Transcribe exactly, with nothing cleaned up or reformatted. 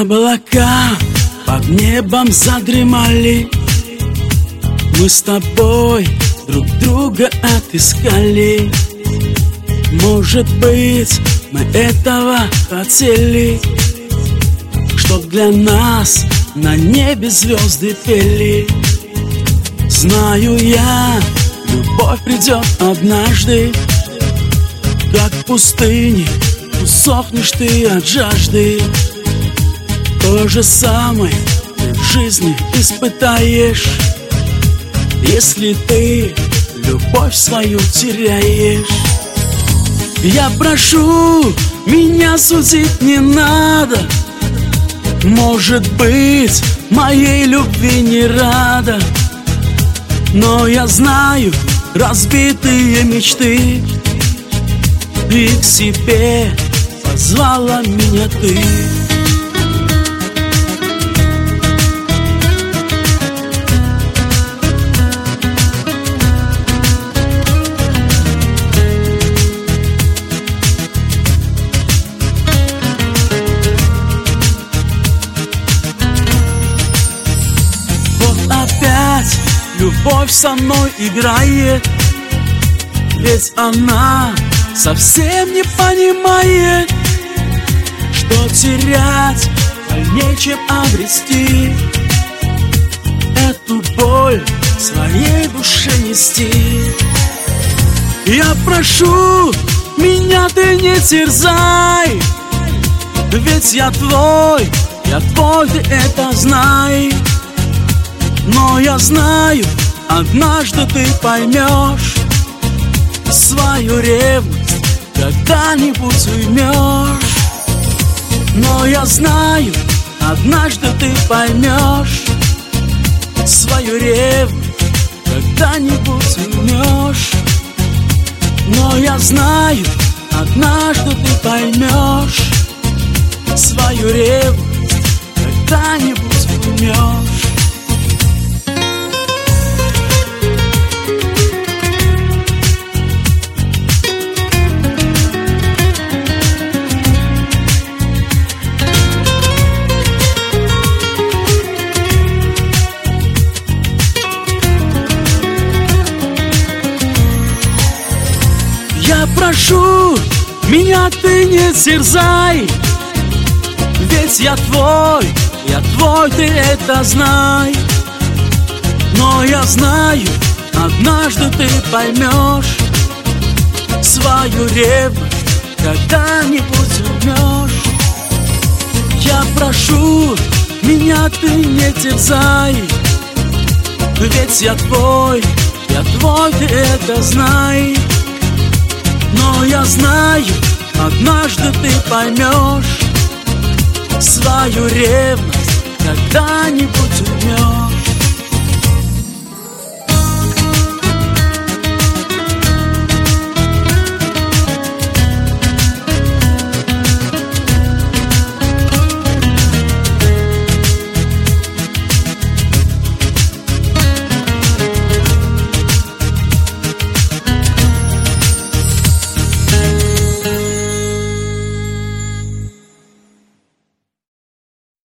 Облака под небом задремали, мы с тобой друг друга отыскали. Может быть, мы этого хотели, чтоб для нас на небе звезды пели. Знаю я, любовь придет однажды, как в пустыне усохнешь ты от жажды. То же самое ты в жизни испытаешь, если ты любовь свою теряешь. Я прошу, меня судить не надо. Может быть, моей любви не рада, но я знаю разбитые мечты, и к себе позвала меня ты. Опять любовь со мной играет, ведь она совсем не понимает, что терять больнее, чем обрести, эту боль в своей душе нести. Я прошу, меня ты не терзай, ведь я твой, я твой, ты это знай. Но я знаю, однажды ты поймешь свою ревность, когда-нибудь уймешь. Но я знаю, однажды ты поймешь свою ревность, когда-нибудь уймешь. Но я знаю, однажды ты поймешь свою ревность, когда-нибудь уймешь. Я прошу, меня ты не терзай, ведь я твой, я твой, ты это знай. Но я знаю, однажды ты поймешь свою ревность, когда-нибудь уймешь. Я прошу, меня ты не терзай, ведь я твой, я твой, ты это знай. Но я знаю, однажды ты поймешь свою ревность, когда-нибудь уймешь.